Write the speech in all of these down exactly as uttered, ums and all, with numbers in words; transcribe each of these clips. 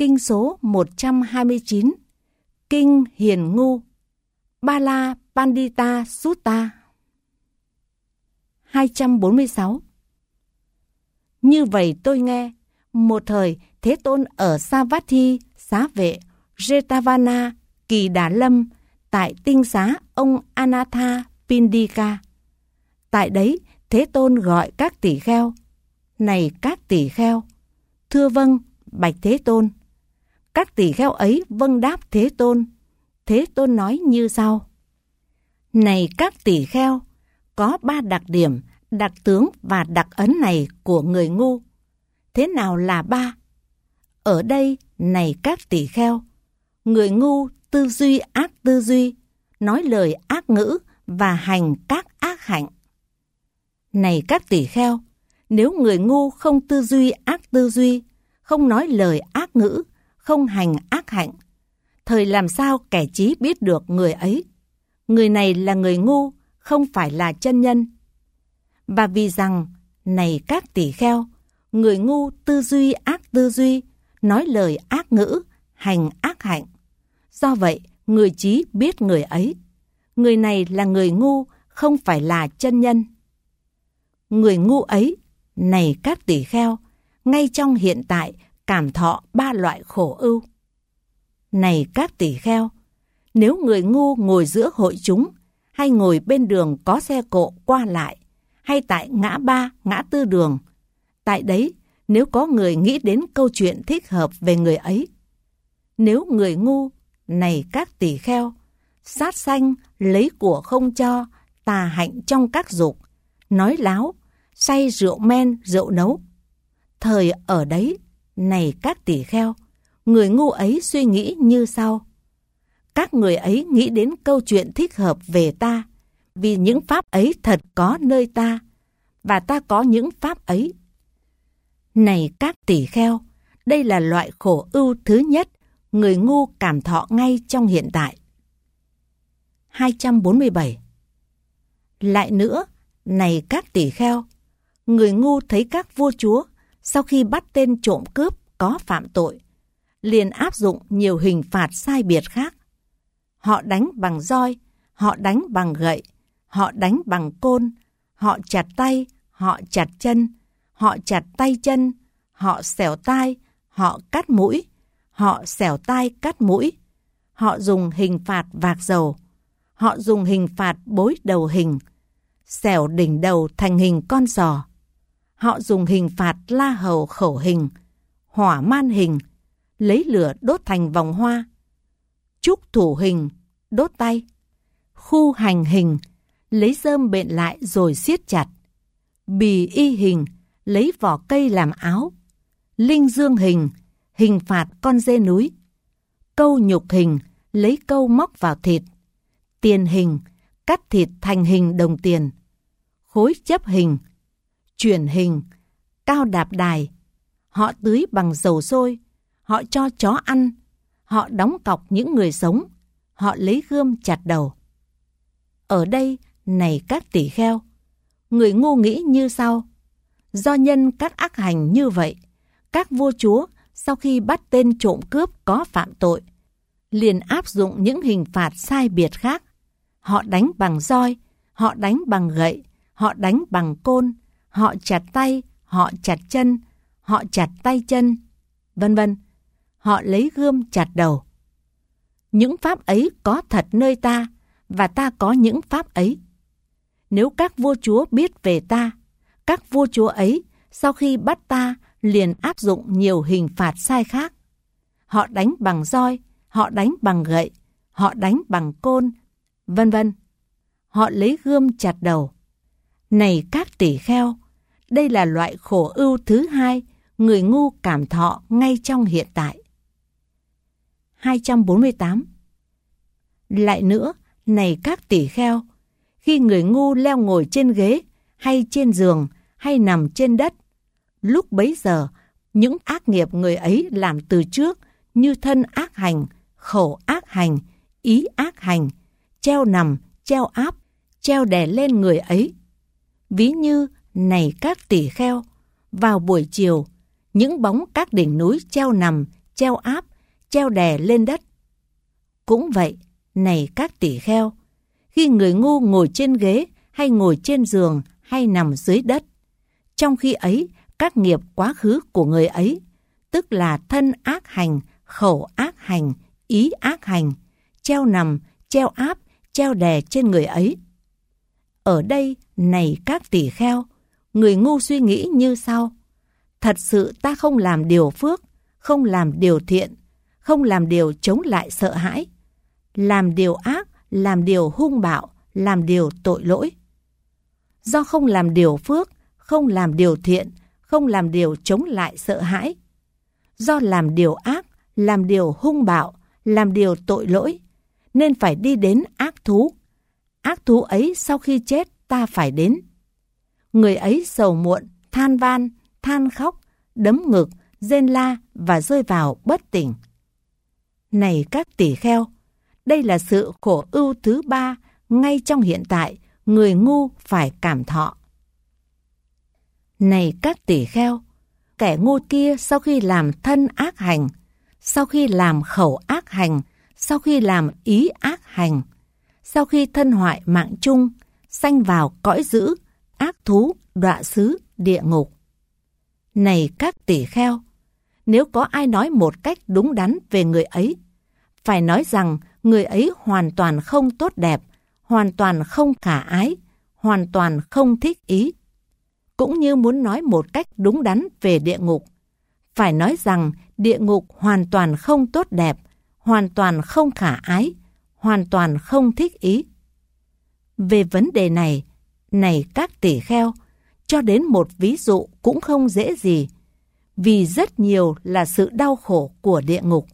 Kinh số một trăm hai mươi chín, Kinh Hiền Ngu, Bala Pandita Sutta. hai trăm bốn mươi sáu. Như vậy tôi nghe, một thời Thế Tôn ở Savatthi, xá vệ, Jetavana, Kỳ Đà Lâm, tại tinh xá ông Anatha Pindika. Tại đấy, Thế Tôn gọi các tỷ kheo: Này các tỷ kheo! Thưa vâng, bạch Thế Tôn. Các tỷ kheo ấy vâng đáp Thế Tôn. Thế Tôn nói như sau: Này các tỷ kheo! Có ba đặc điểm, đặc tướng và đặc ấn này của người ngu. Thế nào là ba? Ở đây, này các tỷ kheo, người ngu tư duy ác tư duy, nói lời ác ngữ và hành các ác hạnh. Này các tỷ kheo, nếu người ngu không tư duy ác tư duy, không nói lời ác ngữ, không hành ác hạnh, thời làm sao kẻ trí biết được người ấy? Người này là người ngu, không phải là chân nhân. Và vì rằng, này các tỷ kheo, người ngu tư duy ác tư duy, nói lời ác ngữ, hành ác hạnh. Do vậy, người trí biết người ấy. Người này là người ngu, không phải là chân nhân. Người ngu ấy, này các tỷ kheo, ngay trong hiện tại cảm thọ ba loại khổ ưu. Này các tỷ kheo, nếu người ngu ngồi giữa hội chúng, hay ngồi bên đường có xe cộ qua lại, hay tại ngã ba, ngã tư đường, tại đấy, nếu có người nghĩ đến câu chuyện thích hợp về người ấy. Nếu người ngu, này các tỷ kheo, sát sanh, lấy của không cho, tà hạnh trong các dục, nói láo, say rượu men, rượu nấu. Thời ở đấy, này các tỷ kheo, người ngu ấy suy nghĩ như sau: Các người ấy nghĩ đến câu chuyện thích hợp về ta, vì những pháp ấy thật có nơi ta, và ta có những pháp ấy. Này các tỷ kheo, đây là loại khổ ưu thứ nhất, người ngu cảm thọ ngay trong hiện tại. hai trăm bốn mươi bảy. Lại nữa, này các tỷ kheo, người ngu thấy các vua chúa sau khi bắt tên trộm cướp có phạm tội, liền áp dụng nhiều hình phạt sai biệt khác. Họ đánh bằng roi, họ đánh bằng gậy, họ đánh bằng côn, họ chặt tay, họ chặt chân, họ chặt tay chân, họ xẻo tai, họ cắt mũi, họ xẻo tai cắt mũi, họ dùng hình phạt vạc dầu, họ dùng hình phạt bối đầu hình, xẻo đỉnh đầu thành hình con giò, họ dùng hình phạt la hầu khẩu hình, hỏa man hình, lấy lửa đốt thành vòng hoa, trúc thủ hình, đốt tay, khu hành hình, lấy rơm bện lại rồi siết chặt, bì y hình, lấy vỏ cây làm áo, linh dương hình, hình phạt con dê núi, câu nhục hình, lấy câu móc vào thịt, tiền hình, cắt thịt thành hình đồng tiền, khối chấp hình, chuyển hình, cao đạp đài, họ tưới bằng dầu sôi, họ cho chó ăn, họ đóng cọc những người sống, họ lấy gươm chặt đầu. Ở đây, này các tỷ kheo, người ngu nghĩ như sau: Do nhân các ác hành như vậy, các vua chúa sau khi bắt tên trộm cướp có phạm tội, liền áp dụng những hình phạt sai biệt khác. Họ đánh bằng roi, họ đánh bằng gậy, họ đánh bằng côn, họ chặt tay, họ chặt chân, họ chặt tay chân, vân vân. Họ lấy gươm chặt đầu. Những pháp ấy có thật nơi ta, và ta có những pháp ấy. Nếu các vua chúa biết về ta, các vua chúa ấy sau khi bắt ta liền áp dụng nhiều hình phạt sai khác. Họ đánh bằng roi, họ đánh bằng gậy, họ đánh bằng côn, vân vân. Họ lấy gươm chặt đầu. Này các tỷ kheo, đây là loại khổ ưu thứ hai, người ngu cảm thọ ngay trong hiện tại. hai trăm bốn mươi tám. Lại nữa, này các tỷ kheo, khi người ngu leo ngồi trên ghế, hay trên giường, hay nằm trên đất, lúc bấy giờ, những ác nghiệp người ấy làm từ trước như thân ác hành, khẩu ác hành, ý ác hành, treo nằm, treo áp, treo đè lên người ấy. Ví như, này các tỷ kheo, vào buổi chiều, những bóng các đỉnh núi treo nằm, treo áp, treo đè lên đất. Cũng vậy, này các tỷ kheo, khi người ngu ngồi trên ghế hay ngồi trên giường hay nằm dưới đất, trong khi ấy các nghiệp quá khứ của người ấy, tức là thân ác hành, khẩu ác hành, ý ác hành, treo nằm, treo áp, treo đè trên người ấy. Ở đây, này các tỷ kheo, người ngu suy nghĩ như sau: thật sự ta không làm điều phước, không làm điều thiện, không làm điều chống lại sợ hãi, làm điều ác, làm điều hung bạo, làm điều tội lỗi. Do không làm điều phước, không làm điều thiện, không làm điều chống lại sợ hãi, do làm điều ác, làm điều hung bạo, làm điều tội lỗi, nên phải đi đến ác thú. Ác thú ấy sau khi chết ta phải đến. Người ấy sầu muộn, than van, than khóc, đấm ngực, rên la và rơi vào bất tỉnh. Này các tỷ kheo, đây là sự khổ ưu thứ ba ngay trong hiện tại người ngu phải cảm thọ. Này các tỷ kheo, kẻ ngu kia sau khi làm thân ác hành, sau khi làm khẩu ác hành, sau khi làm ý ác hành, sau khi thân hoại mạng chung, sanh vào cõi dữ, ác thú, đọa xứ, địa ngục. Này các tỷ kheo, nếu có ai nói một cách đúng đắn về người ấy, phải nói rằng người ấy hoàn toàn không tốt đẹp, hoàn toàn không khả ái, hoàn toàn không thích ý. Cũng như muốn nói một cách đúng đắn về địa ngục, phải nói rằng địa ngục hoàn toàn không tốt đẹp, hoàn toàn không khả ái, hoàn toàn không thích ý. Về vấn đề này, này các tỷ kheo, cho đến một ví dụ cũng không dễ gì, vì rất nhiều là sự đau khổ của địa ngục.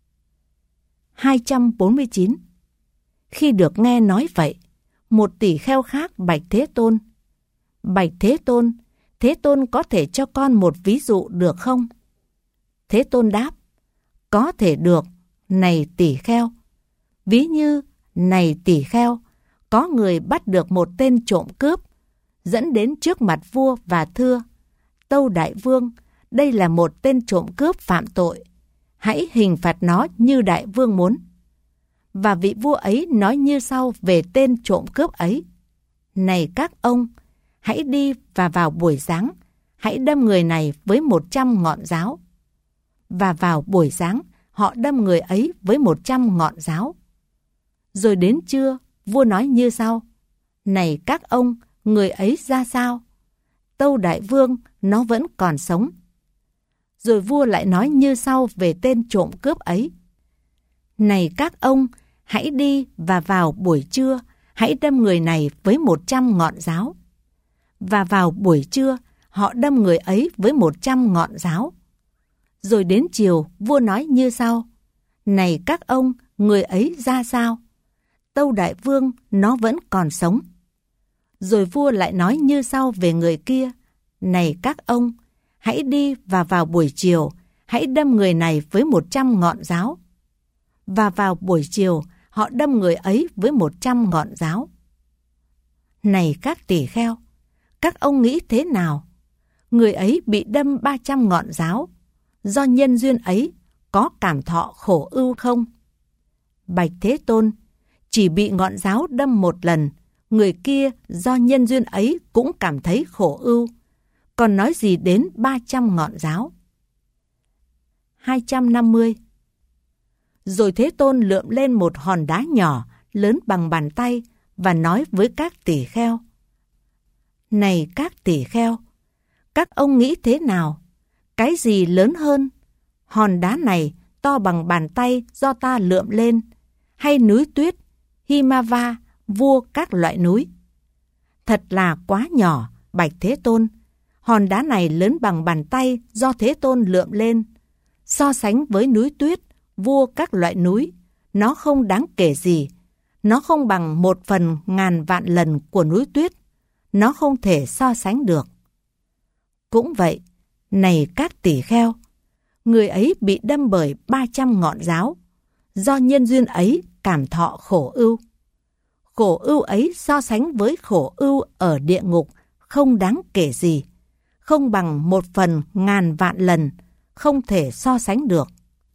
hai trăm bốn mươi chín. Khi được nghe nói vậy, một tỷ kheo khác bạch Thế Tôn: Bạch Thế Tôn, Thế Tôn có thể cho con một ví dụ được không? Thế Tôn đáp: Có thể được, này tỷ kheo. Ví như, này tỷ kheo, có người bắt được một tên trộm cướp, dẫn đến trước mặt vua và thưa: Tâu đại vương, đây là một tên trộm cướp phạm tội, hãy hình phạt nó như đại vương muốn. Và vị vua ấy nói như sau về tên trộm cướp ấy: Này các ông, hãy đi và vào buổi sáng, hãy đâm người này với một trăm ngọn giáo. Và vào buổi sáng, họ đâm người ấy với một trăm ngọn giáo. Rồi đến trưa, vua nói như sau: Này các ông, người ấy ra sao? Tâu đại vương, nó vẫn còn sống. Rồi vua lại nói như sau về tên trộm cướp ấy: Này các ông, hãy đi và vào buổi trưa, hãy đâm người này với một trăm ngọn giáo. Và vào buổi trưa, họ đâm người ấy với một trăm ngọn giáo. Rồi đến chiều, vua nói như sau: Này các ông, người ấy ra sao? Tâu đại vương, nó vẫn còn sống. Rồi vua lại nói như sau về người kia: Này các ông, hãy đi và vào buổi chiều, hãy đâm người này với một trăm ngọn giáo. Và vào buổi chiều, họ đâm người ấy với một trăm ngọn giáo. Này các tỷ kheo, các ông nghĩ thế nào? Người ấy bị đâm ba trăm ngọn giáo, do nhân duyên ấy có cảm thọ khổ ưu không? Bạch Thế Tôn, chỉ bị ngọn giáo đâm một lần, người kia do nhân duyên ấy cũng cảm thấy khổ ưu, còn nói gì đến ba trăm ngọn giáo. hai trăm năm mươi. Rồi Thế Tôn lượm lên một hòn đá nhỏ, lớn bằng bàn tay, và nói với các tỷ kheo: Này các tỷ kheo, các ông nghĩ thế nào? Cái gì lớn hơn? Hòn đá này to bằng bàn tay do ta lượm lên, hay núi tuyết, Himava, vua các loại núi? Thật là quá nhỏ, bạch Thế Tôn. Hòn đá này lớn bằng bàn tay do Thế Tôn lượm lên. So sánh với núi tuyết, vua các loại núi, nó không đáng kể gì. Nó không bằng một phần ngàn vạn lần của núi tuyết. Nó không thể so sánh được. Cũng vậy, này các tỷ kheo, người ấy bị đâm bởi ba trăm ngọn giáo, do nhân duyên ấy cảm thọ khổ ưu. Khổ ưu ấy so sánh với khổ ưu ở địa ngục không đáng kể gì, không bằng một phần ngàn vạn lần, không thể so sánh được.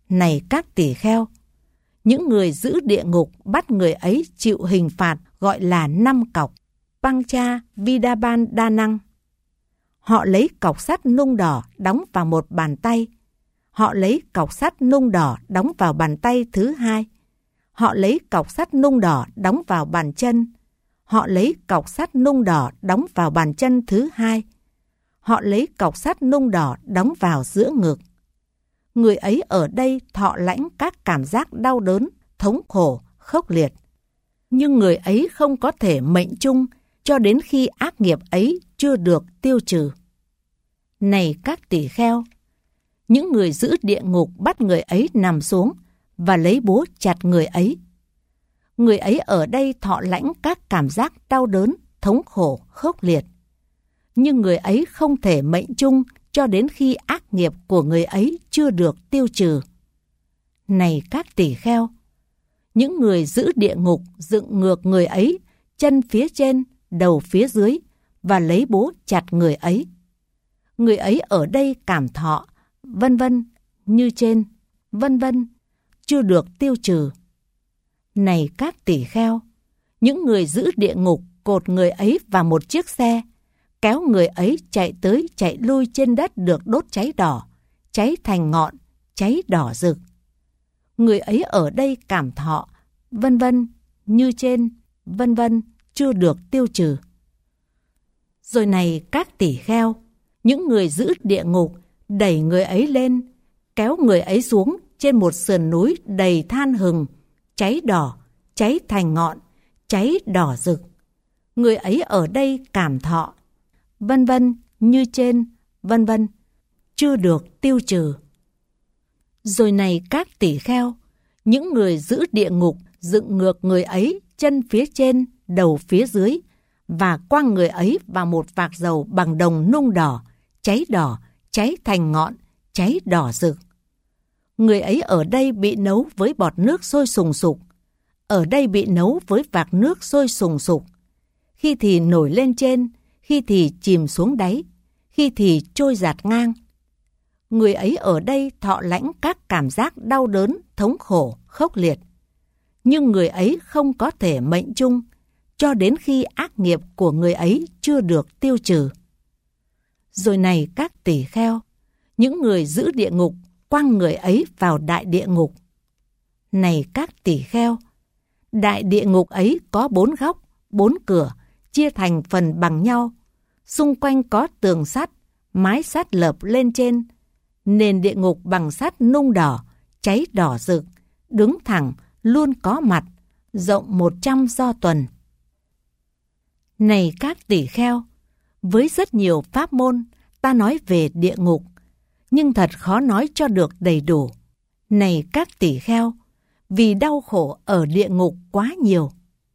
Này các tỳ kheo, những người giữ địa ngục bắt người ấy chịu hình phạt gọi là năm cọc, Pancha Vidaban Đa Năng. Họ lấy cọc sắt nung đỏ đóng vào một bàn tay. Họ lấy cọc sắt nung đỏ đóng vào bàn tay thứ hai. Họ lấy cọc sắt nung đỏ đóng vào bàn chân. Họ lấy cọc sắt nung đỏ đóng vào bàn chân thứ hai. Họ lấy cọc sắt nung đỏ đóng vào giữa ngực. Người ấy ở đây thọ lãnh các cảm giác đau đớn, thống khổ, khốc liệt. Nhưng người ấy không có thể mệnh chung cho đến khi ác nghiệp ấy chưa được tiêu trừ. Này các tỳ kheo, những người giữ địa ngục bắt người ấy nằm xuống và lấy búa chặt người ấy. Người ấy ở đây thọ lãnh các cảm giác đau đớn, thống khổ, khốc liệt. Nhưng người ấy không thể mệnh chung cho đến khi ác nghiệp của người ấy chưa được tiêu trừ. Này các tỳ kheo, những người giữ địa ngục dựng ngược người ấy, chân phía trên, đầu phía dưới, và lấy búa chặt người ấy. Người ấy ở đây cảm thọ, vân vân, như trên, vân vân, chưa được tiêu trừ. Này các tỳ kheo, những người giữ địa ngục cột người ấy vào một chiếc xe, kéo người ấy chạy tới chạy lui trên đất được đốt cháy đỏ, cháy thành ngọn, cháy đỏ rực. Người ấy ở đây cảm thọ, vân vân, như trên, vân vân, chưa được tiêu trừ. Rồi này các tỳ kheo, những người giữ địa ngục đẩy người ấy lên, kéo người ấy xuống trên một sườn núi đầy than hừng, cháy đỏ, cháy thành ngọn, cháy đỏ rực. Người ấy ở đây cảm thọ, vân vân, như trên, vân vân, chưa được tiêu trừ. Rồi này các tỳ kheo, những người giữ địa ngục dựng ngược người ấy chân phía trên, đầu phía dưới, và quăng người ấy vào một vạc dầu bằng đồng nung đỏ, cháy đỏ, cháy thành ngọn, cháy đỏ rực. Người ấy ở đây bị nấu với bọt nước sôi sùng sục, ở đây bị nấu với vạc nước sôi sùng sục, khi thì nổi lên trên, khi thì chìm xuống đáy, khi thì trôi dạt ngang. Người ấy ở đây thọ lãnh các cảm giác đau đớn, thống khổ, khốc liệt. Nhưng người ấy không có thể mệnh chung cho đến khi ác nghiệp của người ấy chưa được tiêu trừ. Rồi này các tỳ kheo, những người giữ địa ngục quăng người ấy vào đại địa ngục. Này các tỳ kheo, đại địa ngục ấy có bốn góc, bốn cửa, chia thành phần bằng nhau. Xung quanh có tường sắt, mái sắt lợp lên trên. Nền địa ngục bằng sắt nung đỏ, cháy đỏ rực, đứng thẳng, luôn có mặt, rộng một trăm do tuần. Này các tỳ kheo, với rất nhiều pháp môn, ta nói về địa ngục, nhưng thật khó nói cho được đầy đủ. Này các tỳ kheo, vì đau khổ ở địa ngục quá nhiều.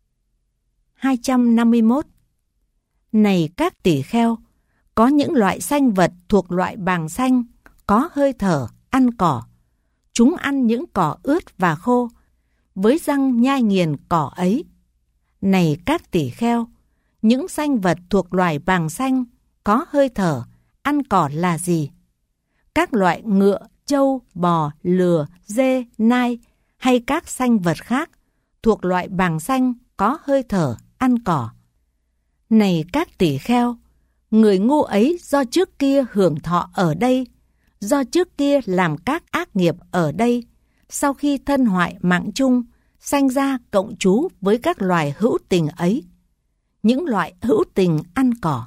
hai trăm năm mươi mốt. Này các tỳ kheo, có những loại sanh vật thuộc loại bàng xanh, có hơi thở, ăn cỏ. Chúng ăn những cỏ ướt và khô, với răng nhai nghiền cỏ ấy. Này các tỳ kheo, những sanh vật thuộc loài bàng xanh, có hơi thở, ăn cỏ là gì? Các loại ngựa, trâu, bò, lừa, dê, nai hay các sanh vật khác thuộc loại bàng xanh có hơi thở, ăn cỏ. Này các tỳ kheo, người ngu ấy do trước kia hưởng thọ ở đây, do trước kia làm các ác nghiệp ở đây, sau khi thân hoại mạng chung, sanh ra cộng trú với các loài hữu tình ấy. Những loại hữu tình ăn cỏ.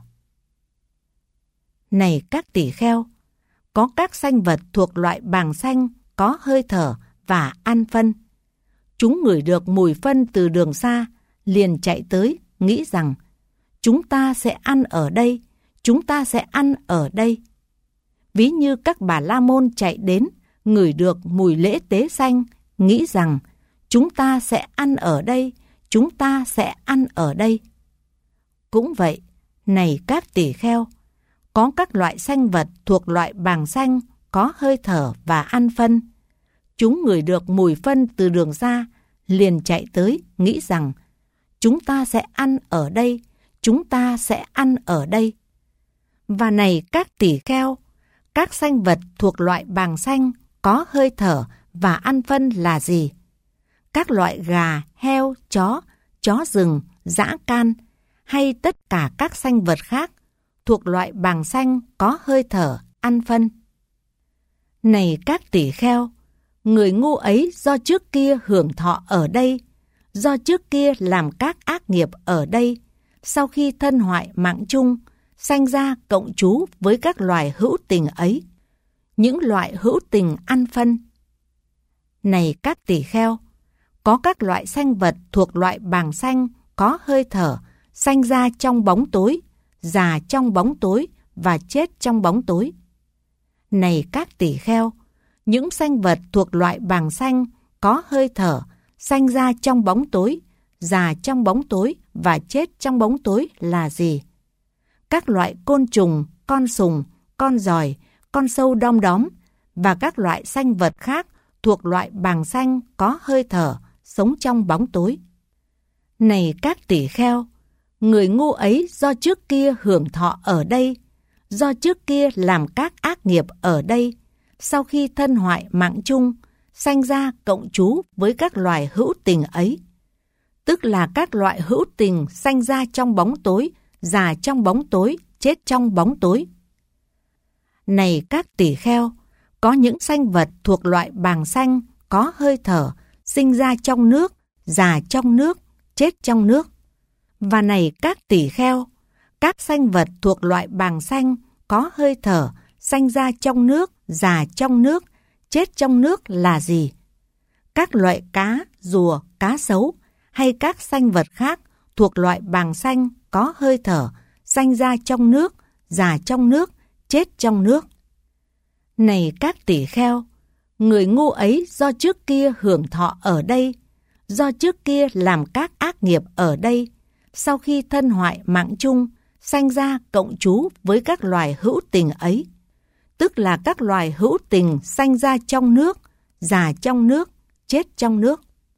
Này các tỳ kheo, có các sanh vật thuộc loại bàng xanh có hơi thở và ăn phân. Chúng ngửi được mùi phân từ đường xa, liền chạy tới, nghĩ rằng chúng ta sẽ ăn ở đây, chúng ta sẽ ăn ở đây. Ví như các bà la môn chạy đến, ngửi được mùi lễ tế xanh, nghĩ rằng chúng ta sẽ ăn ở đây, chúng ta sẽ ăn ở đây. Cũng vậy, này các tỳ kheo, có các loại sanh vật thuộc loại bàng xanh có hơi thở và ăn phân. Chúng ngửi được mùi phân từ đường xa, liền chạy tới, nghĩ rằng chúng ta sẽ ăn ở đây, chúng ta sẽ ăn ở đây. Và này các tỳ kheo, các sanh vật thuộc loại bàng xanh có hơi thở và ăn phân là gì? Các loại gà, heo, chó, chó rừng, dã can hay tất cả các sanh vật khác thuộc loại bàng xanh có hơi thở ăn phân. Này các tỷ kheo, người ngu ấy do trước kia hưởng thọ ở đây, do trước kia làm các ác nghiệp ở đây, sau khi thân hoại mạng chung, sanh ra cộng trú với các loài hữu tình ấy, những loại hữu tình ăn phân. Này các tỷ kheo, có các loại sanh vật thuộc loại bàng xanh có hơi thở, sanh ra trong bóng tối, già trong bóng tối và chết trong bóng tối. Này các tỷ kheo, những sanh vật thuộc loại bàng xanh có hơi thở, sanh ra trong bóng tối, già trong bóng tối và chết trong bóng tối là gì? Các loại côn trùng, con sùng, con giòi, con sâu đom đóm và các loại sanh vật khác thuộc loại bàng xanh có hơi thở, sống trong bóng tối. Này các tỷ kheo, người ngu ấy do trước kia hưởng thọ ở đây, do trước kia làm các ác nghiệp ở đây, sau khi thân hoại mạng chung, sanh ra cộng trú với các loài hữu tình ấy, tức là các loại hữu tình sanh ra trong bóng tối, già trong bóng tối, chết trong bóng tối. Này các tỷ kheo, có những sanh vật thuộc loại bàng xanh có hơi thở, sinh ra trong nước, già trong nước, chết trong nước. Và này các tỷ kheo, các sanh vật thuộc loại bàng xanh có hơi thở, sanh ra trong nước, già trong nước, chết trong nước là gì? Các loại cá, rùa, cá sấu hay các sanh vật khác thuộc loại bàng xanh có hơi thở, sanh ra trong nước, già trong nước, chết trong nước. Này các tỷ kheo, người ngu ấy do trước kia hưởng thọ ở đây, do trước kia làm các ác nghiệp ở đây, sau khi thân hoại mạng chung, sanh ra cộng trú với các loài hữu tình ấy, tức là các loài hữu tình sanh ra trong nước, già trong nước, chết trong nước.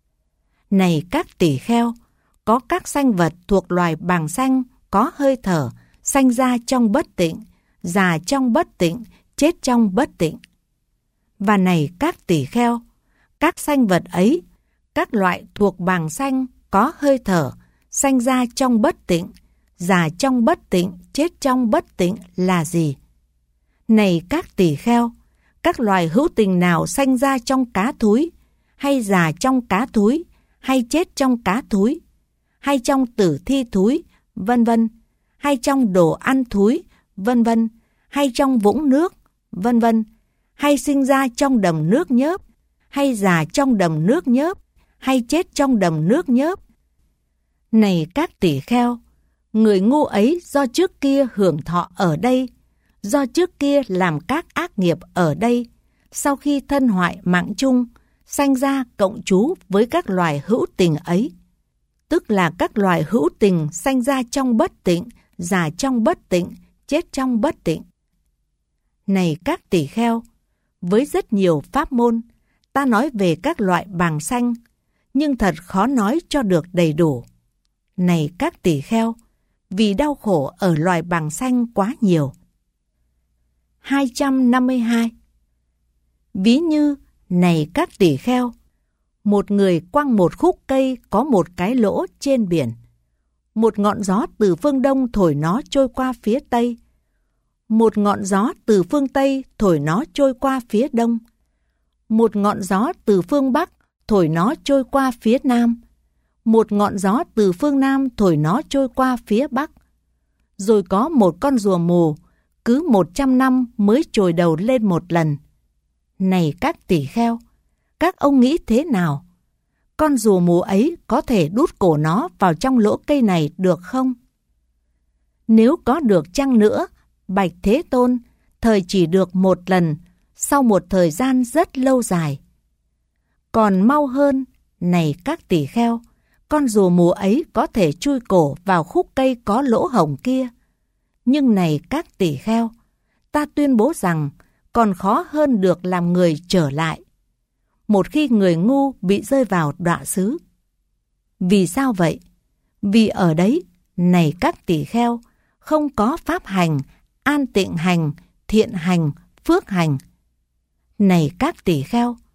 Này các tỷ kheo, có các sanh vật thuộc loài bàng xanh có hơi thở, sanh ra trong bất tịnh, già trong bất tịnh, chết trong bất tịnh. Và này các tỷ kheo, các sanh vật ấy, các loại thuộc bàng xanh có hơi thở, sanh ra trong bất tịnh, già trong bất tịnh, chết trong bất tịnh là gì? Này các tỷ kheo, các loài hữu tình nào sanh ra trong cá thúi, hay già trong cá thúi, hay chết trong cá thúi, hay trong tử thi thúi, vân vân, hay trong đồ ăn thúi, vân vân, hay trong vũng nước, vân vân, hay sinh ra trong đầm nước nhớp, hay già trong đầm nước nhớp, hay chết trong đầm nước nhớp. Này các tỷ kheo, người ngu ấy do trước kia hưởng thọ ở đây, do trước kia làm các ác nghiệp ở đây, sau khi thân hoại mạng chung, sanh ra cộng trú với các loài hữu tình ấy, tức là các loài hữu tình sanh ra trong bất tịnh, già trong bất tịnh, chết trong bất tịnh. Này các tỷ kheo, với rất nhiều pháp môn, ta nói về các loại bàng xanh, nhưng thật khó nói cho được đầy đủ. Này các tỷ kheo, vì đau khổ ở loài bàng xanh quá nhiều. hai trăm năm mươi hai. Ví như, này các tỷ kheo, một người quăng một khúc cây có một cái lỗ trên biển. Một ngọn gió từ phương đông thổi nó trôi qua phía tây. Một ngọn gió từ phương tây thổi nó trôi qua phía đông. Một ngọn gió từ phương bắc thổi nó trôi qua phía nam. Một ngọn gió từ phương nam thổi nó trôi qua phía bắc. Rồi có một con rùa mù, cứ một trăm năm mới trồi đầu lên một lần. Này các tỷ kheo, các ông nghĩ thế nào? Con rùa mù ấy có thể đút cổ nó vào trong lỗ cây này được không? Nếu có được chăng nữa, Bạch Thế Tôn, thời chỉ được một lần, sau một thời gian rất lâu dài. Còn mau hơn, này các tỷ kheo, con rùa mù ấy có thể chui cổ vào khúc cây có lỗ hổng kia. Nhưng này các tỷ kheo, ta tuyên bố rằng còn khó hơn được làm người trở lại, một khi người ngu bị rơi vào đọa xứ. Vì sao vậy? Vì ở đấy, này các tỷ kheo, không có pháp hành, an tịnh hành, thiện hành, phước hành. Này các tỷ kheo,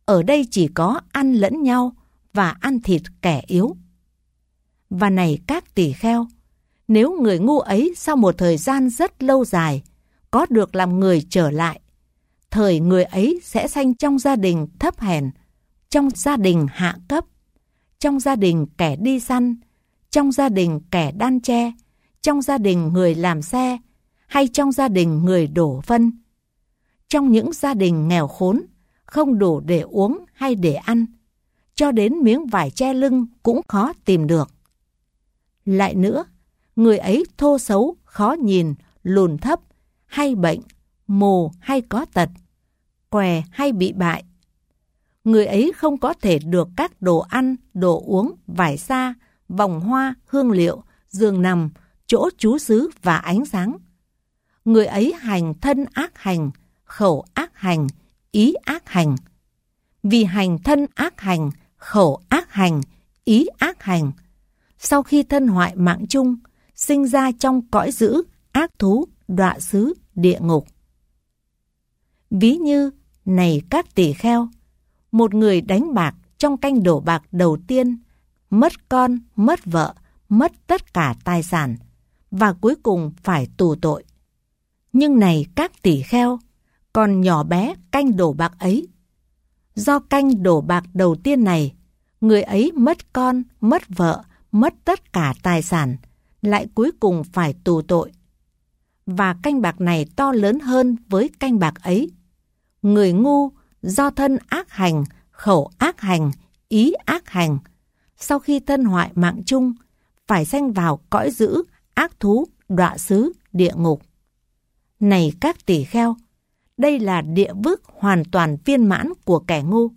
Ở đây chỉ có ăn lẫn nhau và ăn thịt kẻ yếu. Và này các tỳ kheo, nếu người ngu ấy sau một thời gian rất lâu dài có được làm người trở lại, thời người ấy sẽ sanh trong gia đình thấp hèn, trong gia đình hạ cấp, trong gia đình kẻ đi săn, trong gia đình kẻ đan tre, trong gia đình người làm xe, hay trong gia đình người đổ phân. Trong những gia đình nghèo khốn, không đủ để uống hay để ăn, cho đến miếng vải che lưng cũng khó tìm được. Lại nữa, người ấy thô xấu, khó nhìn, lùn thấp, hay bệnh, mù hay có tật, què hay bị bại. Người ấy không có thể được các đồ ăn, đồ uống, vải xa, vòng hoa, hương liệu, giường nằm, chỗ trú xứ và ánh sáng. Người ấy hành thân ác hành, khẩu ác hành, ý ác hành. Vì hành thân ác hành, khẩu ác hành, ý ác hành, sau khi thân hoại mạng chung, sinh ra trong cõi dữ, ác thú, đọa xứ, địa ngục. Ví như, này các tỳ kheo, một người đánh bạc trong canh đổ bạc đầu tiên, mất con, mất vợ, mất tất cả tài sản, và cuối cùng phải tù tội. Nhưng này các tỳ kheo, còn nhỏ bé canh đổ bạc ấy. Do canh đổ bạc đầu tiên này, người ấy mất con, mất vợ, mất tất cả tài sản, lại cuối cùng phải tù tội. Và canh bạc này to lớn hơn với canh bạc ấy. Người ngu do thân ác hành, khẩu ác hành, ý ác hành, sau khi thân hoại mạng chung, phải sanh vào cõi dữ, ác thú, đọa xứ, địa ngục. Này các tỳ kheo, đây là địa vước hoàn toàn viên mãn của kẻ ngu.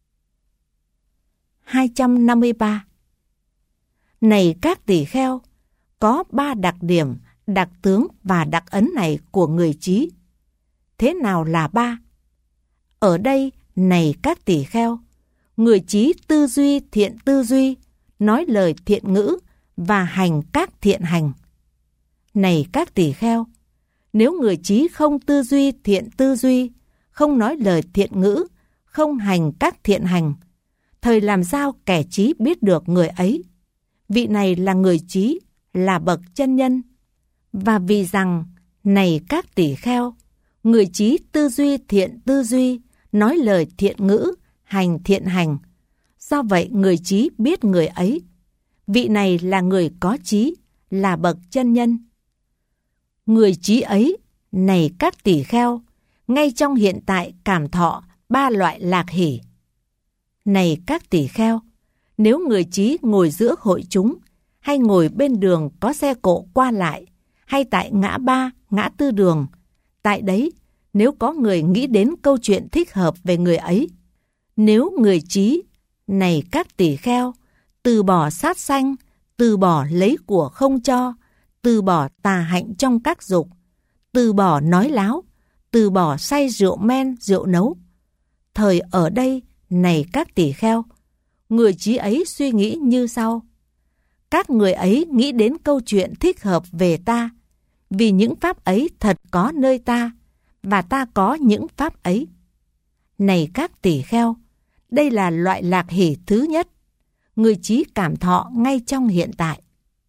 hai trăm năm mươi ba. Này các tỳ kheo, có ba đặc điểm, đặc tướng và đặc ấn này của người trí. Thế nào là ba? Ở đây, này các tỳ kheo, người trí tư duy thiện tư duy, nói lời thiện ngữ và hành các thiện hành. Này các tỳ kheo, nếu người trí không tư duy thiện tư duy, không nói lời thiện ngữ, không hành các thiện hành, thời làm sao kẻ trí biết được người ấy? Vị này là người trí, là bậc chân nhân. Và vì rằng, này các tỳ kheo, người trí tư duy thiện tư duy, nói lời thiện ngữ, hành thiện hành. Do vậy người trí biết người ấy. Vị này là người có trí, là bậc chân nhân. Người trí ấy, này các tỳ kheo, ngay trong hiện tại cảm thọ ba loại lạc hỷ. Này các tỳ kheo, nếu người trí ngồi giữa hội chúng, hay ngồi bên đường có xe cộ qua lại, hay tại ngã ba, ngã tư đường, tại đấy, nếu có người nghĩ đến câu chuyện thích hợp về người ấy, nếu người trí, này các tỳ kheo, từ bỏ sát sanh, từ bỏ lấy của không cho, từ bỏ tà hạnh trong các dục, từ bỏ nói láo, từ bỏ say rượu men, rượu nấu. Thời ở đây, này các tỳ kheo, người trí ấy suy nghĩ như sau. Các người ấy nghĩ đến câu chuyện thích hợp về ta, vì những pháp ấy thật có nơi ta, và ta có những pháp ấy. Này các tỳ kheo, đây là loại lạc hỷ thứ nhất. Người trí cảm thọ ngay trong hiện tại.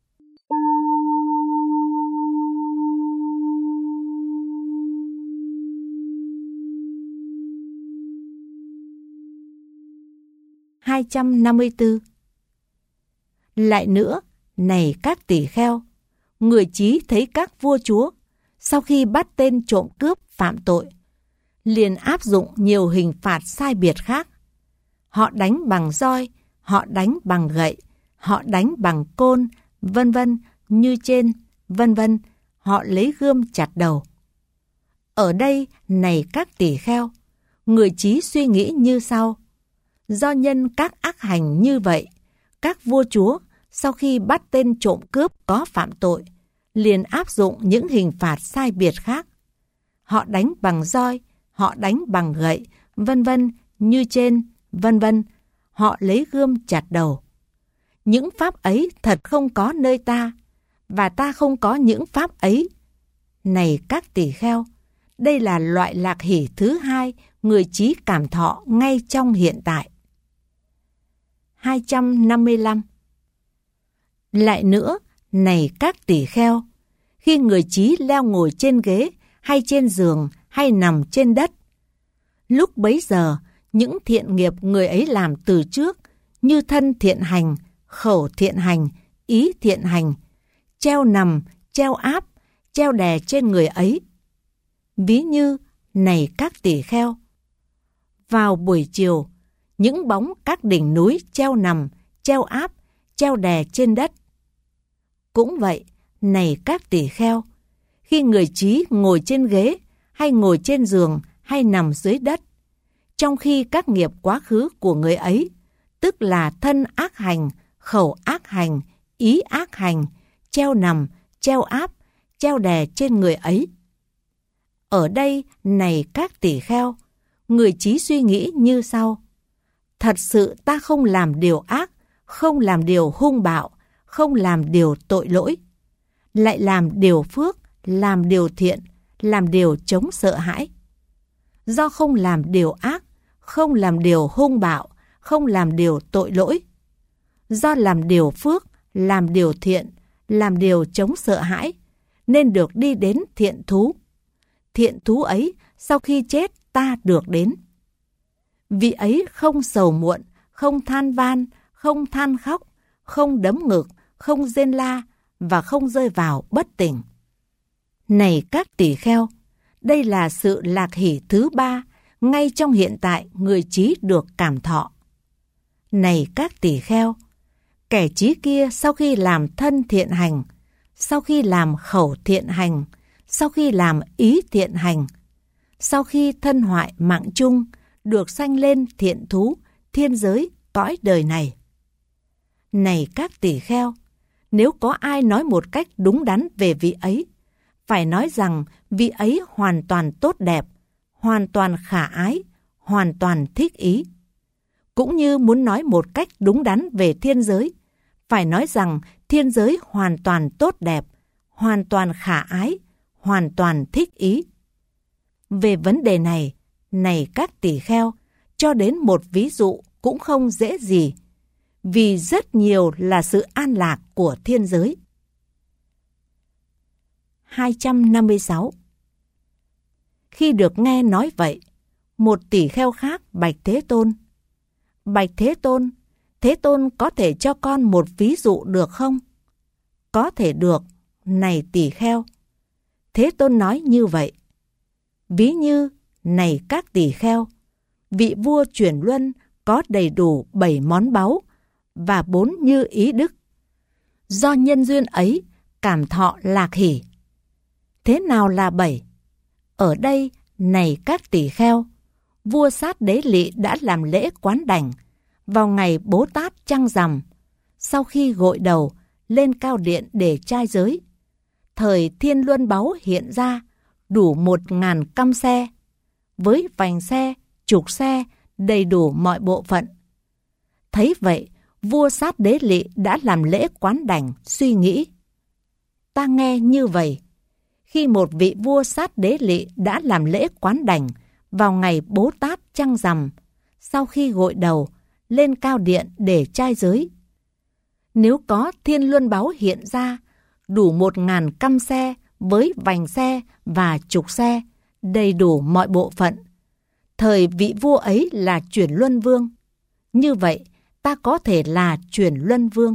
hai trăm năm mươi tư. Lại nữa, này các tỳ kheo, người trí thấy các vua chúa, sau khi bắt tên trộm cướp phạm tội, liền áp dụng nhiều hình phạt sai biệt khác. Họ đánh bằng roi, họ đánh bằng gậy, họ đánh bằng côn, vân vân như trên, vân vân, họ lấy gươm chặt đầu. Ở đây, này các tỳ kheo, người trí suy nghĩ như sau. Do nhân các ác hành như vậy, các vua chúa sau khi bắt tên trộm cướp có phạm tội, liền áp dụng những hình phạt sai biệt khác. Họ đánh bằng roi, họ đánh bằng gậy, vân vân như trên, vân vân, họ lấy gươm chặt đầu. Những pháp ấy thật không có nơi ta, và ta không có những pháp ấy. Này các tỳ kheo, đây là loại lạc hỷ thứ hai người trí cảm thọ ngay trong hiện tại. hai trăm năm mươi lăm. Lại nữa, này các tỳ kheo, khi người trí leo ngồi trên ghế hay trên giường hay nằm trên đất, lúc bấy giờ những thiện nghiệp người ấy làm từ trước như thân thiện hành, khẩu thiện hành, ý thiện hành, treo nằm, treo áp, treo đè trên người ấy. Ví như, này các tỳ kheo, vào buổi chiều, những bóng các đỉnh núi treo nằm, treo áp, treo đè trên đất. Cũng vậy, này các tỳ kheo, khi người trí ngồi trên ghế, hay ngồi trên giường, hay nằm dưới đất, trong khi các nghiệp quá khứ của người ấy, tức là thân ác hành, khẩu ác hành, ý ác hành, treo nằm, treo áp, treo đè trên người ấy. Ở đây, này các tỳ kheo, người trí suy nghĩ như sau: thật sự ta không làm điều ác, không làm điều hung bạo, không làm điều tội lỗi, lại làm điều phước, làm điều thiện, làm điều chống sợ hãi. Do không làm điều ác, không làm điều hung bạo, không làm điều tội lỗi, do làm điều phước, làm điều thiện, làm điều chống sợ hãi, nên được đi đến thiện thú. Thiện thú ấy sau khi chết ta được đến. Vị ấy không sầu muộn, không than van, không than khóc, không đấm ngực, không rên la và không rơi vào bất tỉnh. Này các tỳ kheo, đây là sự lạc hỷ thứ ba ngay trong hiện tại người trí được cảm thọ. Này các tỳ kheo, kẻ trí kia sau khi làm thân thiện hành, sau khi làm khẩu thiện hành, sau khi làm ý thiện hành, sau khi thân hoại mạng chung, được sanh lên thiện thú, thiên giới, cõi đời này. Này các tỳ kheo, nếu có ai nói một cách đúng đắn về vị ấy, phải nói rằng vị ấy hoàn toàn tốt đẹp, hoàn toàn khả ái, hoàn toàn thích ý. Cũng như muốn nói một cách đúng đắn về thiên giới, phải nói rằng thiên giới hoàn toàn tốt đẹp, hoàn toàn khả ái, hoàn toàn thích ý. Về vấn đề này, này các tỳ kheo, cho đến một ví dụ cũng không dễ gì, vì rất nhiều là sự an lạc của thiên giới. hai trăm năm mươi sáu. Khi được nghe nói vậy, một tỳ kheo khác bạch Thế Tôn: Bạch Thế Tôn, Thế Tôn có thể cho con một ví dụ được không? Có thể được, này tỳ kheo. Thế Tôn nói như vậy: ví như, này các tỳ kheo, vị vua chuyển luân có đầy đủ bảy món báu và bốn như ý đức. Do nhân duyên ấy, cảm thọ lạc hỷ. Thế nào là bảy? Ở đây, này các tỳ kheo, vua Sát Đế Lị đã làm lễ quán đảnh vào ngày Bố Tát trăng rằm, sau khi gội đầu lên cao điện để trai giới. Thời thiên luân báu hiện ra đủ một ngàn căm xe, với vành xe, trục xe, đầy đủ mọi bộ phận. Thấy vậy, vua Sát Đế Lị đã làm lễ quán đảnh, suy nghĩ: ta nghe như vậy, khi một vị vua Sát Đế Lị đã làm lễ quán đảnh vào ngày Bố Tát trăng rằm, sau khi gội đầu lên cao điện để trai giới. Nếu có thiên luân báu hiện ra đủ một ngàn căm xe với vành xe và trục xe, đầy đủ mọi bộ phận, thời vị vua ấy là chuyển luân vương. Như vậy, ta có thể là chuyển luân vương.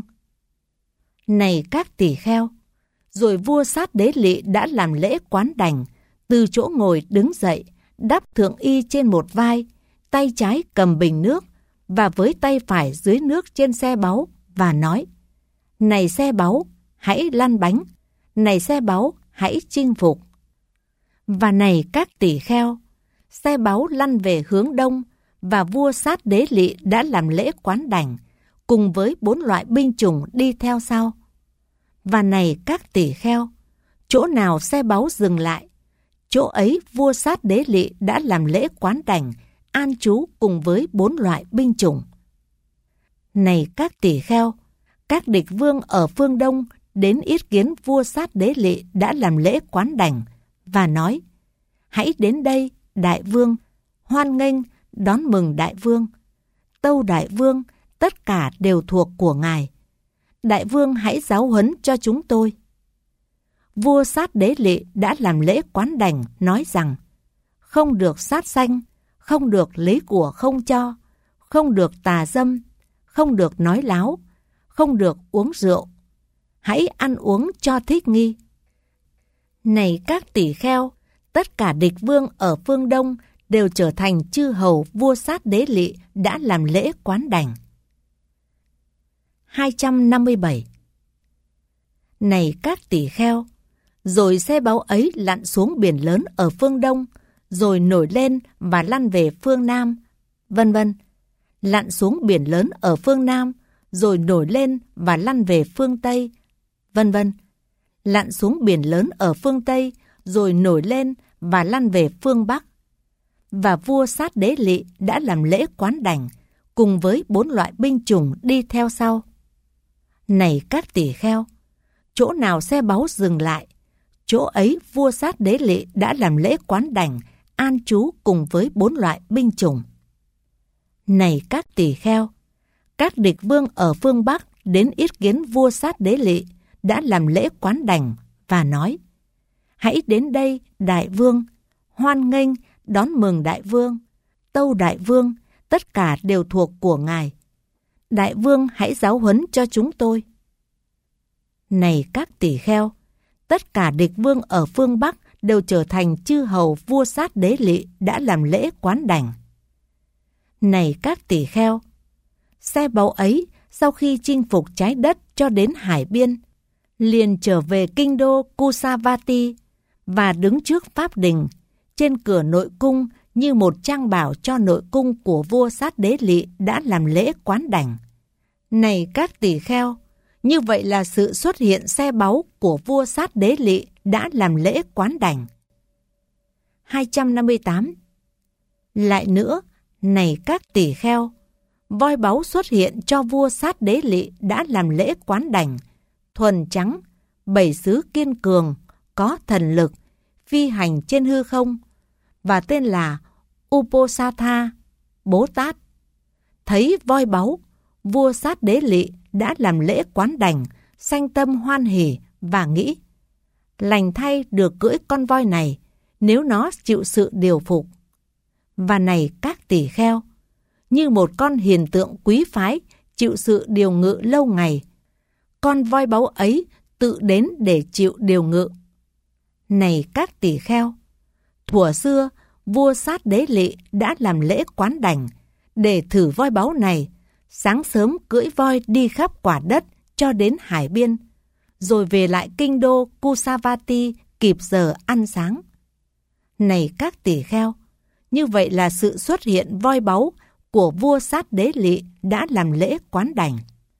Này các tỳ kheo, rồi vua Sát Đế Lị đã làm lễ quán đảnh, từ chỗ ngồi đứng dậy, đắp thượng y trên một vai, tay trái cầm bình nước, và với tay phải dưới nước trên xe báu, và nói: này xe báu, hãy lăn bánh, này xe báu, hãy chinh phục. Và này các tỳ kheo, xe báu lăn về hướng đông, và vua Sát Đế Lị đã làm lễ quán đảnh, cùng với bốn loại binh chủng đi theo sau. Và này các tỳ kheo, chỗ nào xe báu dừng lại, chỗ ấy vua Sát Đế Lị đã làm lễ quán đảnh, an trú cùng với bốn loại binh chủng. Này các tỳ kheo, các địch vương ở phương đông đến yết kiến vua Sát Đế Lị đã làm lễ quán đảnh, và nói: hãy đến đây, đại vương, hoan nghênh, đón mừng đại vương. Tâu đại vương, tất cả đều thuộc của ngài. Đại vương hãy giáo huấn cho chúng tôi. Vua Sát Đế Lỵ đã làm lễ quán đảnh, nói rằng không được sát sanh, không được lấy của không cho, không được tà dâm, không được nói láo, không được uống rượu. Hãy ăn uống cho thích nghi. Này các tỷ kheo, tất cả địch vương ở phương Đông đều trở thành chư hầu vua Sát Đế Lỵ đã làm lễ quán đảnh. hai trăm năm mươi bảy. Này các tỷ kheo, rồi xe báu ấy lặn xuống biển lớn ở phương Đông, rồi nổi lên và lăn về phương Nam, vân vân. Lặn xuống biển lớn ở phương Nam, rồi nổi lên và lăn về phương Tây, vân vân. Lặn xuống biển lớn ở phương Tây, rồi nổi lên và lăn về phương Bắc. Và vua Sát Đế Lỵ đã làm lễ quán đảnh, cùng với bốn loại binh chủng đi theo sau. Này các tỷ kheo, chỗ nào xe báu dừng lại, chỗ ấy vua Sát Đế Lỵ đã làm lễ quán đảnh, an trú cùng với bốn loại binh chủng. Này các tỷ kheo, các địch vương ở phương Bắc đến yết kiến vua Sát Đế Lỵ đã làm lễ quán đảnh và nói: hãy đến đây, đại vương, hoan nghênh, đón mừng đại vương. Tâu đại vương, tất cả đều thuộc của ngài. Đại vương hãy giáo huấn cho chúng tôi. Này các tỷ kheo, tất cả địch vương ở phương Bắc đều trở thành chư hầu vua Sát Đế Lỵ đã làm lễ quán đảnh. Này các tỷ kheo, xe báu ấy sau khi chinh phục trái đất cho đến hải biên, liền trở về kinh đô Kusavati và đứng trước pháp đình, trên cửa nội cung như một trang bảo cho nội cung của vua Sát Đế Lỵ đã làm lễ quán đảnh. Này các tỷ kheo, như vậy là sự xuất hiện xe báu của vua Sát Đế Lỵ đã làm lễ quán đảnh. hai trăm năm mươi tám. Lại nữa, này các tỷ kheo, voi báu xuất hiện cho vua Sát Đế Lỵ đã làm lễ quán đảnh, thuần trắng, bảy xứ kiên cường, có thần lực, phi hành trên hư không, và tên là Uposatha, Bố Tát. Thấy voi báu, vua Sát Đế Lỵ đã làm lễ quán đảnh, sanh tâm hoan hỉ và nghĩ: lành thay được cưỡi con voi này, nếu nó chịu sự điều phục. Và này các tỷ kheo, như một con hiền tượng quý phái chịu sự điều ngự lâu ngày, con voi báu ấy tự đến để chịu điều ngự. Này các tỷ kheo, thuở xưa vua Sát Đế Lỵ đã làm lễ quán đảnh để thử voi báu này, sáng sớm cưỡi voi đi khắp quả đất cho đến hải biên, rồi về lại kinh đô Kusavati kịp giờ ăn sáng. Này các tỷ kheo, như vậy là sự xuất hiện voi báu của vua Sát Đế Lỵ đã làm lễ quán đảnh.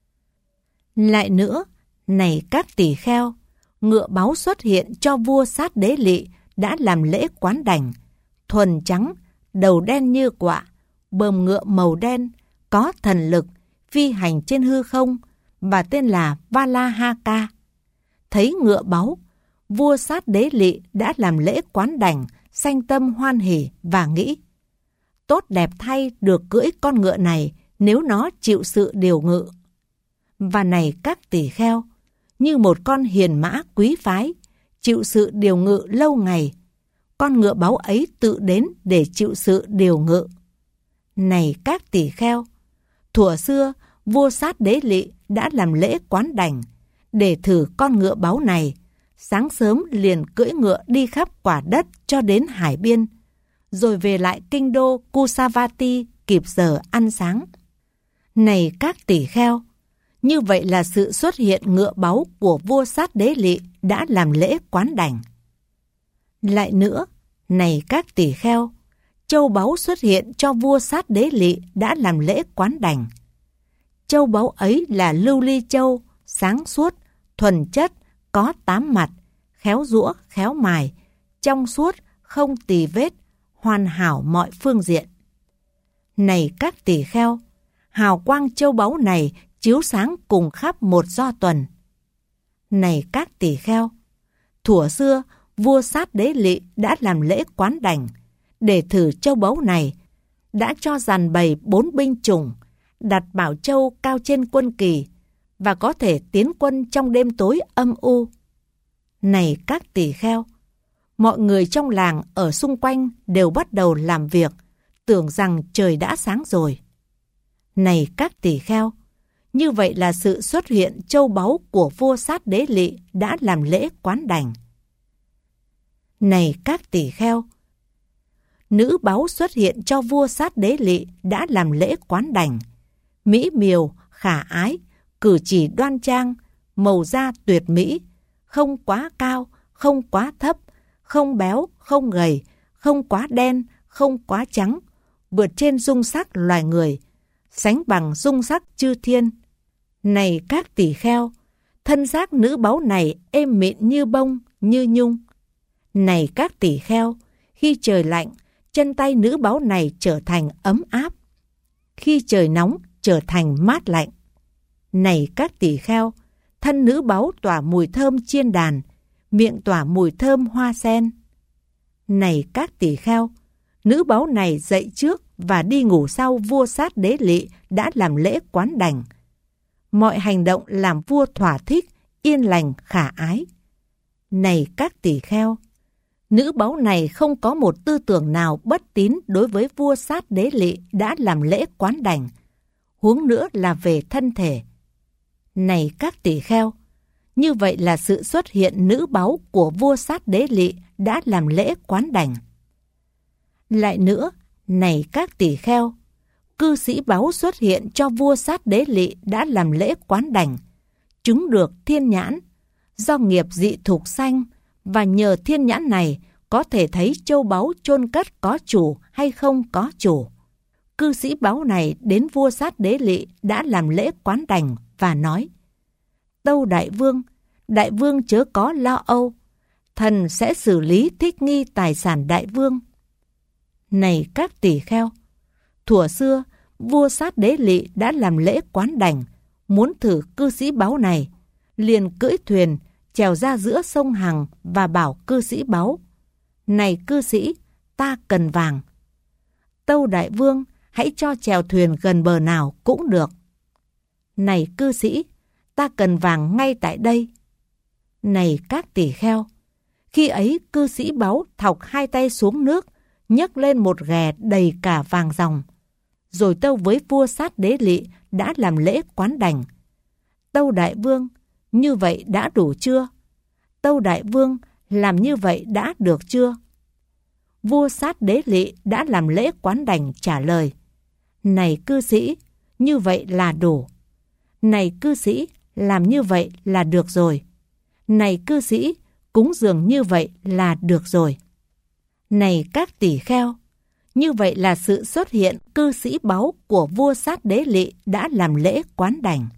Lại nữa, này các tỷ kheo, ngựa báu xuất hiện cho vua Sát Đế Lỵ đã làm lễ quán đảnh, thuần trắng, đầu đen như quạ, bờm ngựa màu đen, có thần lực, phi hành trên hư không, và tên là Valahaka. Thấy ngựa báu, vua Sát Đế Lỵ đã làm lễ quán đảnh, sanh tâm hoan hỉ và nghĩ: tốt đẹp thay được cưỡi con ngựa này nếu nó chịu sự điều ngự. Và này các tỷ kheo, như một con hiền mã quý phái chịu sự điều ngự lâu ngày, con ngựa báu ấy tự đến để chịu sự điều ngự. Này các tỷ kheo, thuở xưa vua Sát Đế Lỵ đã làm lễ quán đảnh để thử con ngựa báu này, sáng sớm liền cưỡi ngựa đi khắp quả đất cho đến hải biên, rồi về lại kinh đô Kusavati kịp giờ ăn sáng. Này các tỷ kheo, như vậy là sự xuất hiện ngựa báu của vua Sát Đế Lỵ đã làm lễ quán đảnh. Lại nữa, này các tỷ kheo, châu báu xuất hiện cho vua Sát Đế Lỵ đã làm lễ quán đảnh. Châu báu ấy là lưu ly châu, sáng suốt, thuần chất, có tám mặt, khéo giũa, khéo mài, trong suốt, không tì vết, hoàn hảo mọi phương diện. Này các tỷ kheo, hào quang châu báu này chiếu sáng cùng khắp một do tuần. Này các tỷ kheo, thuở xưa vua Sát Đế Lỵ đã làm lễ quán đảnh để thử châu báu này, đã cho dàn bầy bốn binh chủng, đặt Bảo Châu cao trên quân kỳ và có thể tiến quân trong đêm tối âm u. Này các tỳ kheo, mọi người trong làng ở xung quanh đều bắt đầu làm việc, tưởng rằng trời đã sáng rồi. Này các tỳ kheo, như vậy là sự xuất hiện châu báu của vua Sát Đế Lỵ đã làm lễ quán đảnh. Này các tỳ kheo, nữ báu xuất hiện cho vua Sát Đế Lỵ đã làm lễ quán đảnh, mỹ miều, khả ái, cử chỉ đoan trang, màu da tuyệt mỹ, không quá cao, không quá thấp, không béo, không gầy, không quá đen, không quá trắng, vượt trên dung sắc loài người, sánh bằng dung sắc chư thiên. Này các tỳ kheo, thân xác nữ báu này êm mịn như bông, như nhung. Này các tỳ kheo, khi trời lạnh, chân tay nữ báu này trở thành ấm áp. Khi trời nóng, trở thành mát lạnh. Này các tỳ kheo, thân nữ báu tỏa mùi thơm chiên đàn, miệng tỏa mùi thơm hoa sen. Này các tỳ kheo, nữ báu này dậy trước và đi ngủ sau vua Sát Đế Lỵ đã làm lễ quán đảnh. Mọi hành động làm vua thỏa thích, yên lành, khả ái. Này các tỳ kheo, nữ báu này không có một tư tưởng nào bất tín đối với vua Sát Đế Lỵ đã làm lễ quán đảnh, huống nữa là về thân thể. Này các tỳ kheo, như vậy là sự xuất hiện nữ báu của vua Sát Đế Lỵ đã làm lễ quán đảnh. Lại nữa, này các tỳ kheo, cư sĩ báu xuất hiện cho vua Sát Đế Lỵ đã làm lễ quán đảnh, chứng được thiên nhãn, do nghiệp dị thục sanh, và nhờ thiên nhãn này có thể thấy châu báu chôn cất có chủ hay không có chủ. Cư sĩ báu này đến vua Sát Đế Lỵ đã làm lễ quán đảnh và nói: Tâu đại vương, đại vương chớ có lo âu, thần sẽ xử lý thích nghi tài sản đại vương. Này các tỳ kheo, thuở xưa vua Sát Đế Lỵ đã làm lễ quán đảnh, muốn thử cư sĩ báu này, liền cưỡi thuyền trèo ra giữa sông Hằng và bảo cư sĩ báu: Này cư sĩ, ta cần vàng. Tâu đại vương, hãy cho chèo thuyền gần bờ nào cũng được. Này cư sĩ, ta cần vàng ngay tại đây. Này các tỳ kheo, khi ấy cư sĩ báu thọc hai tay xuống nước, nhấc lên một ghè đầy cả vàng ròng, rồi tâu với vua Sát Đế Lỵ đã làm lễ quán đảnh: Tâu đại vương, như vậy đã đủ chưa? Tâu đại vương, làm như vậy đã được chưa? Vua Sát Đế Lỵ đã làm lễ quán đảnh trả lời: Này cư sĩ, như vậy là đủ. Này cư sĩ, làm như vậy là được rồi. Này cư sĩ, cúng dường như vậy là được rồi. Này các tỳ kheo, như vậy là sự xuất hiện cư sĩ báu của vua Sát Đế Lỵ đã làm lễ quán đảnh.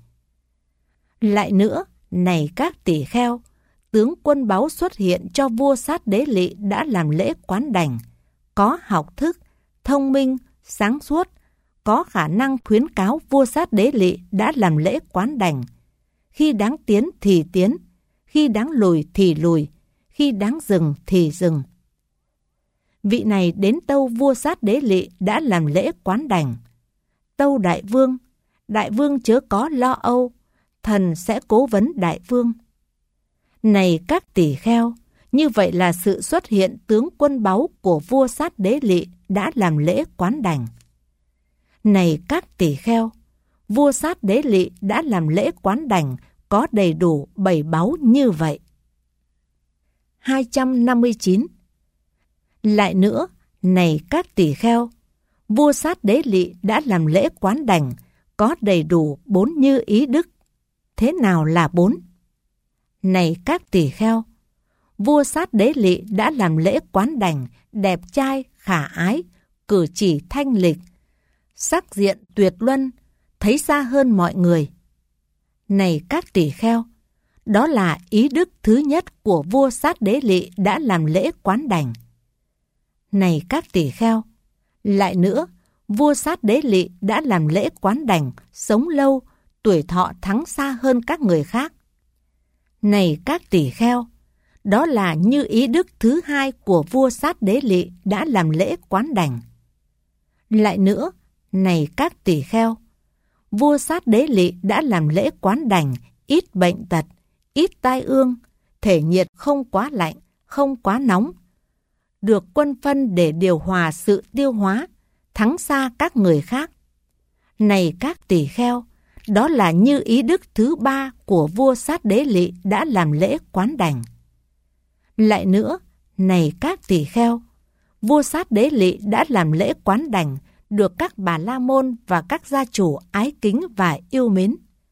Lại nữa, này các tỳ kheo, tướng quân báu xuất hiện cho vua Sát Đế Lỵ đã làm lễ quán đảnh, có học thức, thông minh, sáng suốt, có khả năng khuyến cáo vua Sát Đế Lỵ đã làm lễ quán đảnh. Khi đáng tiến thì tiến, khi đáng lùi thì lùi, khi đáng dừng thì dừng. Vị này đến tâu vua Sát Đế Lỵ đã làm lễ quán đảnh: Tâu đại vương, đại vương chớ có lo âu, thần sẽ cố vấn đại vương. Này các tỳ kheo, như vậy là sự xuất hiện tướng quân báu của vua Sát Đế Lỵ đã làm lễ quán đảnh. Này các tỳ kheo, vua Sát Đế Lỵ đã làm lễ quán đảnh có đầy đủ bảy báu như vậy. hai trăm năm mươi chín. Lại nữa, này các tỳ kheo, vua Sát Đế Lỵ đã làm lễ quán đảnh có đầy đủ bốn như ý đức. Thế nào là bốn? Này các tỳ kheo, vua Sát Đế Lỵ đã làm lễ quán đảnh đẹp trai, khả ái, cử chỉ thanh lịch, sắc diện tuyệt luân, thấy xa hơn mọi người. Này các tỳ kheo, đó là ý đức thứ nhất của vua Sát Đế Lỵ đã làm lễ quán đảnh. Này các tỳ kheo, lại nữa, vua Sát Đế Lỵ đã làm lễ quán đảnh sống lâu, tuổi thọ thắng xa hơn các người khác. Này các tỳ kheo, đó là như ý đức thứ hai của vua Sát Đế Lỵ đã làm lễ quán đảnh. Lại nữa, này các tỳ kheo, vua Sát Đế Lỵ đã làm lễ quán đảnh ít bệnh tật, ít tai ương, thể nhiệt không quá lạnh, không quá nóng, được quân phân để điều hòa sự tiêu hóa, thắng xa các người khác. Này các tỳ kheo, đó là như ý đức thứ ba của vua Sát Đế Lỵ đã làm lễ quán đảnh. Lại nữa, này các tỳ kheo, vua Sát Đế Lỵ đã làm lễ quán đảnh được các bà la môn và các gia chủ ái kính và yêu mến.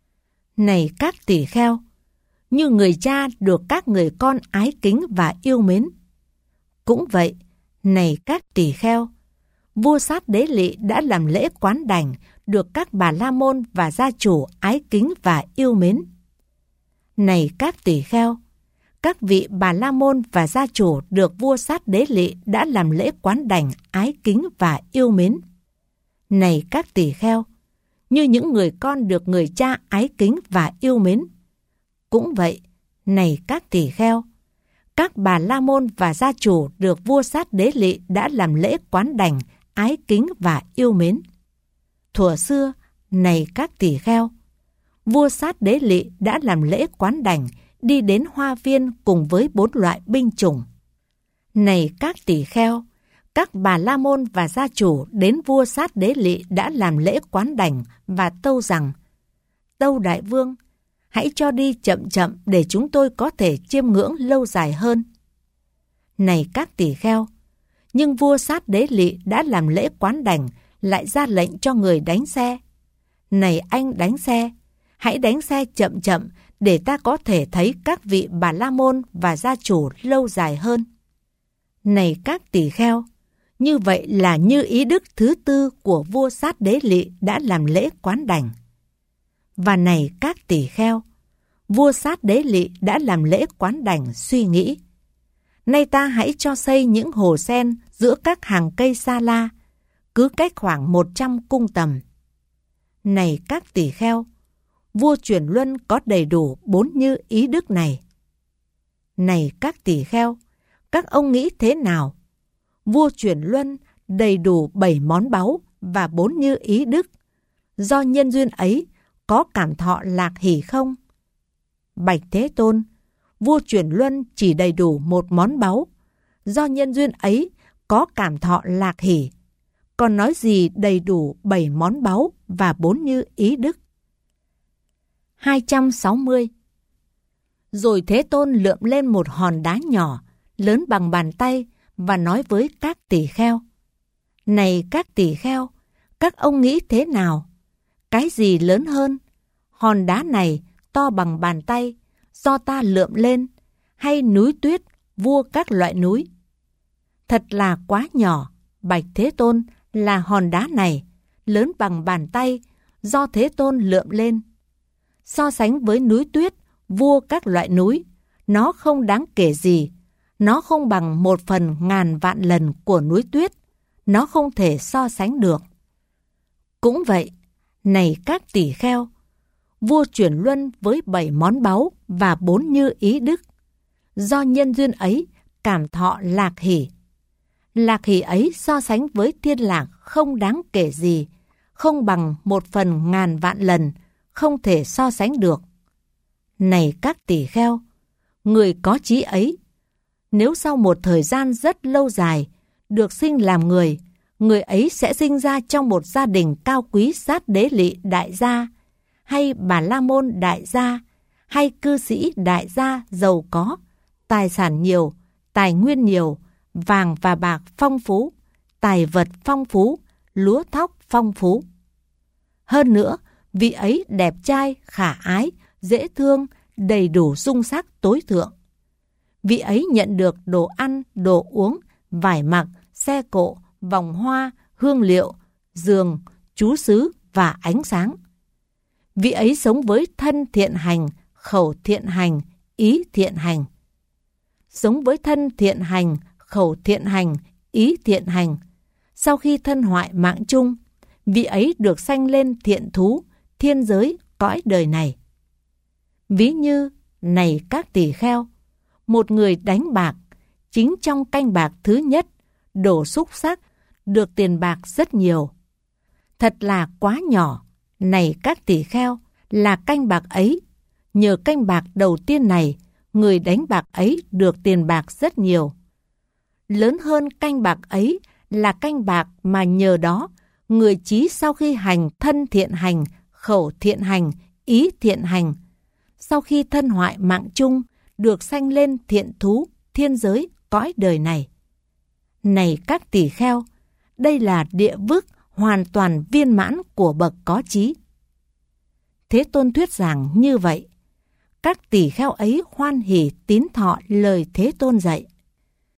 Này các tỳ kheo, như người cha được các người con ái kính và yêu mến. Cũng vậy, này các tỳ kheo, vua Sát Đế Lỵ đã làm lễ quán đảnh được các bà la môn và gia chủ ái kính và yêu mến. Này các tỳ kheo, các vị bà la môn và gia chủ được vua Sát Đế Lỵ đã làm lễ quán đảnh ái kính và yêu mến. Này các tỳ kheo, như những người con được người cha ái kính và yêu mến. Cũng vậy, này các tỳ kheo, các bà la môn và gia chủ được vua Sát Đế Lỵ đã làm lễ quán đảnh ái kính và yêu mến. Thuở xưa, này các tỳ kheo, vua Sát Đế Lỵ đã làm lễ quán đảnh đi đến hoa viên cùng với bốn loại binh chủng. Này các tỳ kheo, các bà la môn và gia chủ đến vua Sát Đế Lỵ đã làm lễ quán đảnh và tâu rằng: Tâu đại vương, hãy cho đi chậm chậm để chúng tôi có thể chiêm ngưỡng lâu dài hơn. Này các tỳ kheo, nhưng vua Sát Đế Lỵ đã làm lễ quán đảnh lại ra lệnh cho người đánh xe. Này anh đánh xe, hãy đánh xe chậm chậm để ta có thể thấy các vị bà la môn và gia chủ lâu dài hơn. Này các tỳ kheo, như vậy là như ý đức thứ tư của vua Sát Đế Lỵ đã làm lễ quán đảnh. Và này các tỳ kheo, vua Sát Đế Lỵ đã làm lễ quán đảnh suy nghĩ: nay ta hãy cho xây những hồ sen giữa các hàng cây sa la, cứ cách khoảng một trăm cung tầm. Này các tỳ kheo, vua Chuyển Luân có đầy đủ bốn như ý đức này. Này các tỳ kheo, các ông nghĩ thế nào? Vua Chuyển Luân đầy đủ bảy món báu và bốn như ý đức. Do nhân duyên ấy, có cảm thọ lạc hỷ không? Bạch Thế Tôn, vua Chuyển Luân chỉ đầy đủ một món báu. Do nhân duyên ấy, có cảm thọ lạc hỷ. Còn nói gì đầy đủ bảy món báu và bốn như ý đức? hai trăm sáu mươi. Rồi Thế Tôn lượm lên một hòn đá nhỏ, lớn bằng bàn tay, và nói với các tỳ kheo: này các tỳ kheo, các ông nghĩ thế nào? Cái gì lớn hơn? Hòn đá này to bằng bàn tay, do ta lượm lên, hay núi tuyết, vua các loại núi? Thật là quá nhỏ, bạch Thế Tôn, là hòn đá này, lớn bằng bàn tay, do Thế Tôn lượm lên. So sánh với núi tuyết, vua các loại núi, nó không đáng kể gì. Nó không bằng một phần ngàn vạn lần của núi tuyết. Nó không thể so sánh được. Cũng vậy, này các tỳ kheo, vua Chuyển Luân với bảy món báu và bốn như ý đức. Do nhân duyên ấy, cảm thọ lạc hỷ. Lạc hỷ ấy so sánh với thiên lạc không đáng kể gì, không bằng một phần ngàn vạn lần, không thể so sánh được. Này các tỳ kheo, người có trí ấy, nếu sau một thời gian rất lâu dài, được sinh làm người, người ấy sẽ sinh ra trong một gia đình cao quý Sát Đế Lỵ đại gia, hay Bà La Môn đại gia, hay cư sĩ đại gia giàu có, tài sản nhiều, tài nguyên nhiều, vàng và bạc phong phú, tài vật phong phú, lúa thóc phong phú. Hơn nữa, vị ấy đẹp trai, khả ái, dễ thương, đầy đủ dung sắc tối thượng. Vị ấy nhận được đồ ăn, đồ uống, vải mặc, xe cộ, vòng hoa, hương liệu, giường, trú xứ và ánh sáng. Vị ấy sống với thân thiện hành, khẩu thiện hành, ý thiện hành. Sống với thân thiện hành, khẩu thiện hành, ý thiện hành. Sau khi thân hoại mạng chung, vị ấy được sanh lên thiện thú, thiên giới, cõi đời này. Ví như, này các tỳ kheo, một người đánh bạc, chính trong canh bạc thứ nhất, đổ xúc xắc, được tiền bạc rất nhiều. Thật là quá nhỏ, này các tỷ kheo, là canh bạc ấy. Nhờ canh bạc đầu tiên này, người đánh bạc ấy được tiền bạc rất nhiều. Lớn hơn canh bạc ấy là canh bạc mà nhờ đó, người trí sau khi hành thân thiện hành, khẩu thiện hành, ý thiện hành, sau khi thân hoại mạng chung, được sanh lên thiện thú, thiên giới, cõi đời này. Này các tỷ kheo, đây là địa vức hoàn toàn viên mãn của bậc có trí. Thế Tôn thuyết giảng như vậy, các tỷ kheo ấy hoan hỉ tín thọ lời Thế Tôn dạy.